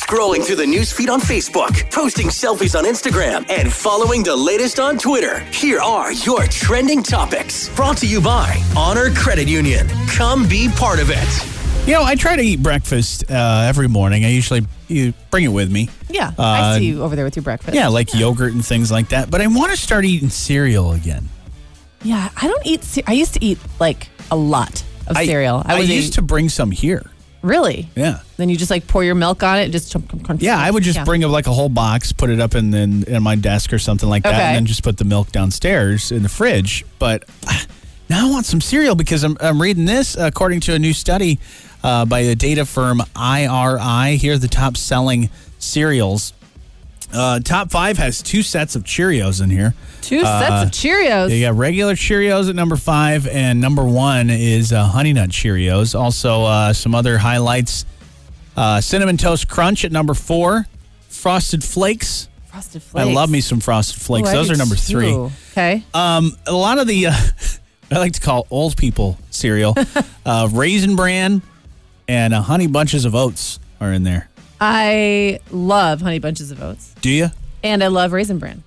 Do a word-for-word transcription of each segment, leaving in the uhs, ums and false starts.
Scrolling through the newsfeed on Facebook, posting selfies on Instagram, and following the latest on Twitter. Here are your trending topics. Brought to you by Honor Credit Union. Come be part of it. You know, I try to eat breakfast uh, every morning. I usually you bring it with me. Yeah, Uh, I see you over there with your breakfast. Yeah, like yogurt and things like that. But I want to start eating cereal again. Yeah, I don't eat. Ce- I used to eat like a lot of I, cereal. I, was used a, to bring some here. Really? Yeah. Then you just like pour your milk on it and just chunk, chunk, chunk, Yeah, I would just yeah. bring up like a whole box, put it up in, in, in my desk or something like that, Okay. and then just put the milk downstairs in the fridge. But ah, now I want some cereal because I'm, I'm reading this, according to a new study uh, by the data firm I R I. Here are the top selling cereals. Uh, top five has two sets of Cheerios in here. Two Uh, sets of Cheerios. You got regular Cheerios at number five, and number one is uh, Honey Nut Cheerios. Also, uh, some other highlights. Uh, Cinnamon Toast Crunch at number four. Frosted Flakes. Frosted Flakes. I love me some Frosted Flakes. Ooh, I Those do are number three. too. Okay. Um, a lot of the, uh, I like to call old people cereal, uh, Raisin Bran and uh, Honey Bunches of Oats are in there. I love Honey Bunches of Oats. Do you? And I love Raisin Bran.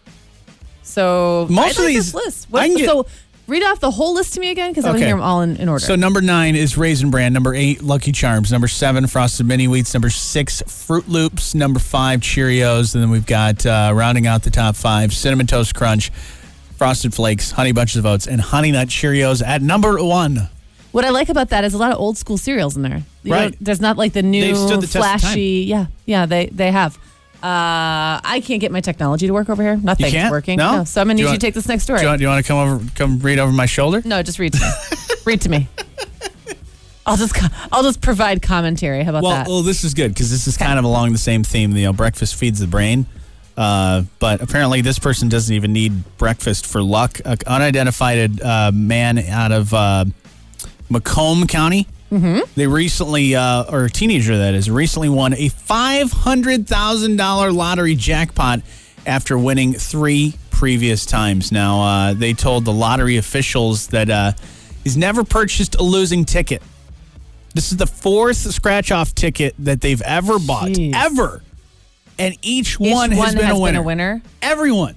So Most I of like these- this list. I What, can get- so read off the whole list to me again because I want to Okay. hear them all in, in order. So number nine is Raisin Bran. Number eight, Lucky Charms. Number seven, Frosted Mini Wheats. Number six, Fruit Loops. Number five, Cheerios. And then we've got, uh, rounding out the top five, Cinnamon Toast Crunch, Frosted Flakes, Honey Bunches of Oats, and Honey Nut Cheerios at number one. What I like about that is a lot of old school cereals in there. You Right. know, there's not like the new They've stood the test of time. flashy. Yeah, yeah, they they have. Uh, I can't get my technology to work over here. Nothing's can't? working. No? So I'm gonna Do need you you want- to take this next story. Do you want, do you want to come over, come read over my shoulder? No, just read to me. Read to me. I'll just co- I'll just provide commentary. How about Well, that? well, this is good because this is kind of along the same theme. You know, breakfast feeds the brain. Uh, but apparently, this person doesn't even need breakfast for luck. An unidentified uh, man out of uh, Macomb County. Mm-hmm. They recently, uh, or a teenager that is, recently won a five hundred thousand dollars lottery jackpot after winning three previous times. Now, uh, they told the lottery officials that uh, he's never purchased a losing ticket. This is the fourth scratch-off ticket that they've ever bought, Jeez. ever. And each, Each one has, one been, has a winner. been a winner. Everyone.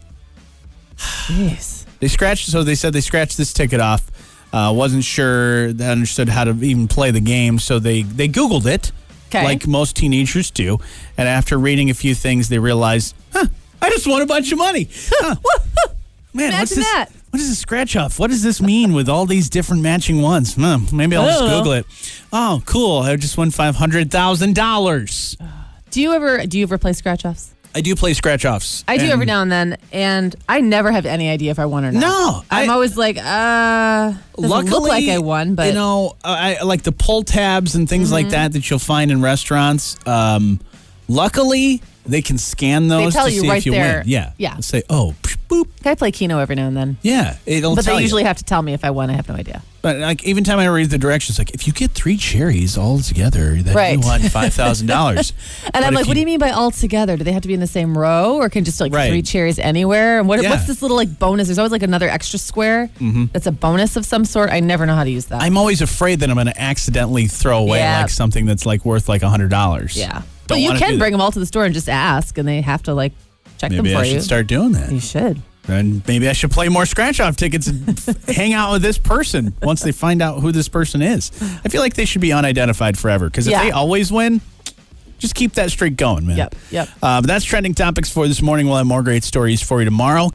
Jeez. They scratched, so they said they scratched this ticket off. Uh, wasn't sure, they understood how to even play the game, so they, they Googled it, 'Kay. like most teenagers do. And after reading a few things, they realized, huh, I just won a bunch of money. Huh. Man, what's Imagine this? that. What is a scratch off? What does this mean with all these different matching ones? Hmm, maybe I'll I just don't know. Google it. Oh, cool. I just won five hundred thousand dollars. Do you ever do you ever play scratch offs? I do play scratch offs. I do every now and then, and I never have any idea if I won or not. No, I'm I- always like, uh, doesn't Luckily, look like I won, but you know, I, I like the pull tabs and things like that that you'll find in restaurants. Um, luckily, they can scan those tell to you see right if you there. win. Yeah, Yeah. They'll say, oh, psh, boop. I play Keno every now and then. Yeah, it'll But tell they usually you. have to tell me if I won. I have no idea. But like even time I read the directions, like if you get three cherries all together, then Right. you won five thousand dollars. And I'm like, what do you mean by all together? Do they have to be in the same row, or can just like Right. three cherries anywhere? And what, Yeah. what's this little like bonus? There's always like another extra square that's a bonus of some sort. I never know how to use that. I'm always afraid that I'm going to accidentally throw away Yeah. like something that's like worth like a hundred dollars. yeah, but you wanna can do bring that. them all to the store and just ask, and they have to like check Maybe them for I should you. start doing that. You should. And maybe I should play more scratch-off tickets and hang out with this person once they find out who this person is. I feel like they should be unidentified forever because if Yeah. they always win, just keep that streak going, man. Yep, yep. Uh, but that's trending topics for this morning. We'll have more great stories for you tomorrow.